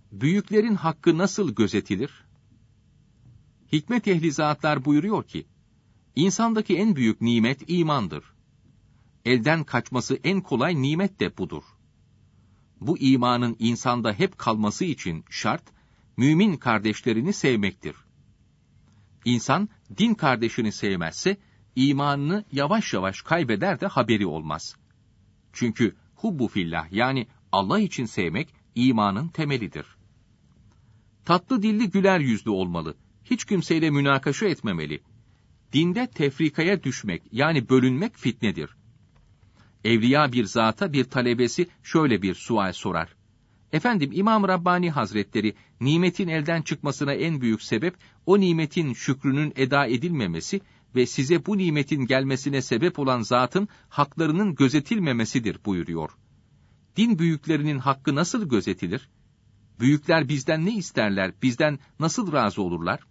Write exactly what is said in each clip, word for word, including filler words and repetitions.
Büyüklerin hakkı nasıl gözetilir? Hikmet ehli zatlar buyuruyor ki, insandaki en büyük nimet imandır. Elden kaçması en kolay nimet de budur. Bu imanın insanda hep kalması için şart, mümin kardeşlerini sevmektir. İnsan, din kardeşini sevmezse, imanını yavaş yavaş kaybeder de haberi olmaz. Çünkü hubbu fillah, yani Allah için sevmek, imanın temelidir. Tatlı dilli, güler yüzlü olmalı. Hiç kimseyle münakaşa etmemeli. Dinde tefrikaya düşmek, yani bölünmek fitnedir. Evliya bir zata bir talebesi şöyle bir sual sorar. Efendim, İmam Rabbani Hazretleri, nimetin elden çıkmasına en büyük sebep, o nimetin şükrünün eda edilmemesi ve size bu nimetin gelmesine sebep olan zatın haklarının gözetilmemesidir buyuruyor. Din büyüklerinin hakkı nasıl gözetilir? Büyükler bizden ne isterler, bizden nasıl razı olurlar?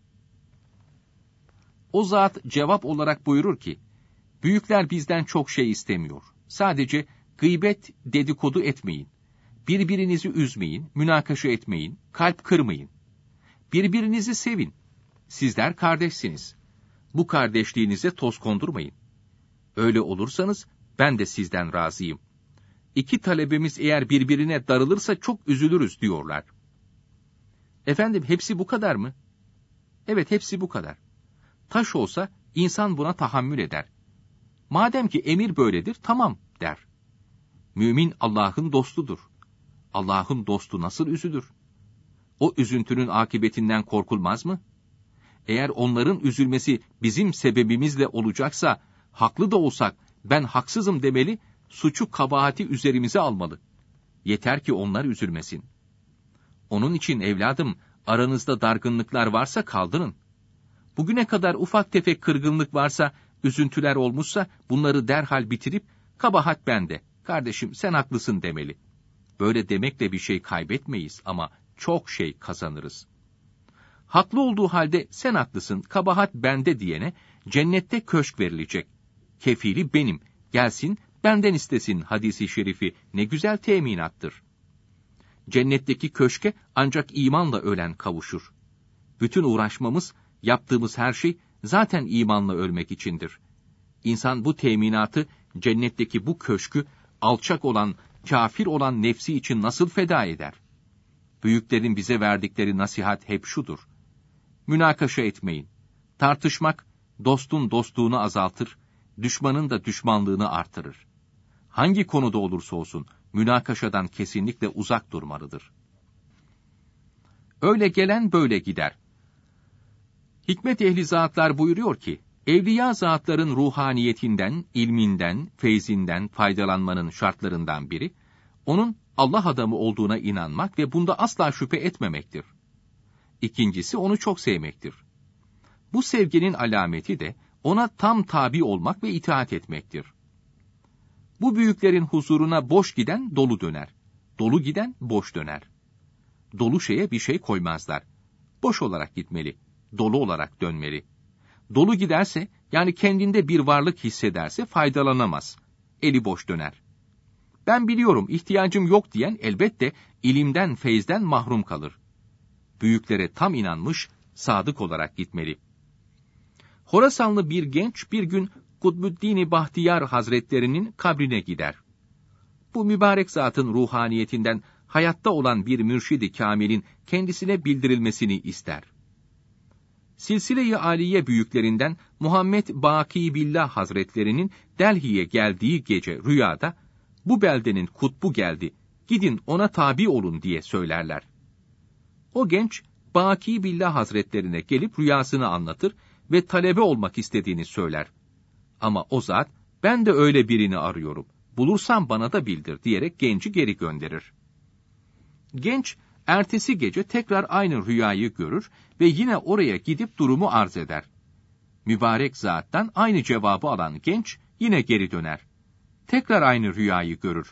O zat cevap olarak buyurur ki, büyükler bizden çok şey istemiyor. Sadece gıybet, dedikodu etmeyin. Birbirinizi üzmeyin, münakaşa etmeyin, kalp kırmayın. Birbirinizi sevin. Sizler kardeşsiniz. Bu kardeşliğinize toz kondurmayın. Öyle olursanız ben de sizden razıyım. İki talebemiz eğer birbirine darılırsa çok üzülürüz diyorlar. Efendim, hepsi bu kadar mı? Evet, hepsi bu kadar. Taş olsa insan buna tahammül eder. Madem ki emir böyledir, tamam der. Mümin Allah'ın dostudur. Allah'ın dostu nasıl üzülür? O üzüntünün akıbetinden korkulmaz mı? Eğer onların üzülmesi bizim sebebimizle olacaksa, haklı da olsak ben haksızım demeli, suçu kabahati üzerimize almalı. Yeter ki onlar üzülmesin. Onun için evladım, aranızda dargınlıklar varsa kaldırın. Bugüne kadar ufak tefek kırgınlık varsa, üzüntüler olmuşsa bunları derhal bitirip, kabahat bende, kardeşim sen haklısın demeli. Böyle demekle bir şey kaybetmeyiz ama çok şey kazanırız. Haklı olduğu halde sen haklısın, kabahat bende diyene cennette köşk verilecek. Kefili benim, gelsin benden istesin hadisi şerifi ne güzel teminattır. Cennetteki köşke ancak imanla ölen kavuşur. Bütün uğraşmamız, yaptığımız her şey zaten imanla ölmek içindir. İnsan bu teminatı, cennetteki bu köşkü, alçak olan, kafir olan nefsi için nasıl feda eder? Büyüklerin bize verdikleri nasihat hep şudur. Münakaşa etmeyin. Tartışmak, dostun dostluğunu azaltır, düşmanın da düşmanlığını artırır. Hangi konuda olursa olsun, münakaşadan kesinlikle uzak durmalıdır. Öyle gelen böyle gider. Hikmet ehli zatlar buyuruyor ki, evliya zatların ruhaniyetinden, ilminden, feyzinden faydalanmanın şartlarından biri, onun Allah adamı olduğuna inanmak ve bunda asla şüphe etmemektir. İkincisi, onu çok sevmektir. Bu sevginin alameti de, ona tam tabi olmak ve itaat etmektir. Bu büyüklerin huzuruna boş giden dolu döner. Dolu giden boş döner. Dolu şeye bir şey koymazlar. Boş olarak gitmeli, dolu olarak dönmeli. Dolu giderse, yani kendinde bir varlık hissederse faydalanamaz. Eli boş döner. Ben biliyorum, ihtiyacım yok diyen elbette ilimden, feyzden mahrum kalır. Büyüklere tam inanmış, sadık olarak gitmeli. Horasanlı bir genç bir gün Kutbuddin-i Bahtiyar Hazretlerinin kabrine gider. Bu mübarek zatın ruhaniyetinden hayatta olan bir mürşid-i kamilin kendisine bildirilmesini ister. Silsile-i Aliye büyüklerinden Muhammed Baki Billah Hazretlerinin Delhi'ye geldiği gece rüyada, bu beldenin kutbu geldi, gidin ona tabi olun diye söylerler. O genç, Baki Billah Hazretlerine gelip rüyasını anlatır ve talebe olmak istediğini söyler. Ama o zat, ben de öyle birini arıyorum, bulursam bana da bildir diyerek genci geri gönderir. Genç, ertesi gece tekrar aynı rüyayı görür ve yine oraya gidip durumu arz eder. Mübarek zattan aynı cevabı alan genç yine geri döner. Tekrar aynı rüyayı görür.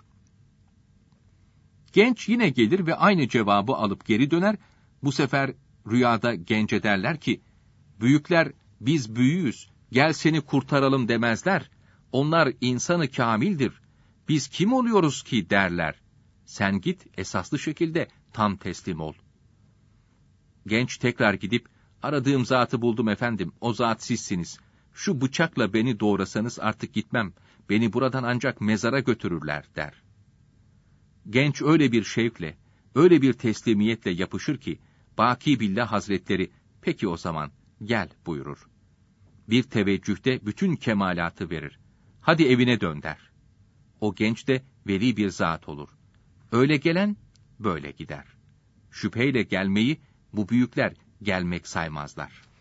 Genç yine gelir ve aynı cevabı alıp geri döner. Bu sefer rüyada gence derler ki, büyükler biz büyüğüz, gel seni kurtaralım demezler. Onlar insanı kamildir. Biz kim oluyoruz ki derler. Sen git, esaslı şekilde tam teslim ol. Genç tekrar gidip, aradığım zatı buldum efendim, o zat sizsiniz. Şu bıçakla beni doğrasanız artık gitmem, beni buradan ancak mezara götürürler der. Genç öyle bir şevkle, öyle bir teslimiyetle yapışır ki, Baki Billah Hazretleri, peki o zaman, gel buyurur. Bir teveccühte bütün kemalatı verir. Hadi evine dön der. O genç de veli bir zat olur. Öyle gelen, böyle gider. Şüpheyle gelmeyi, bu büyükler gelmek saymazlar.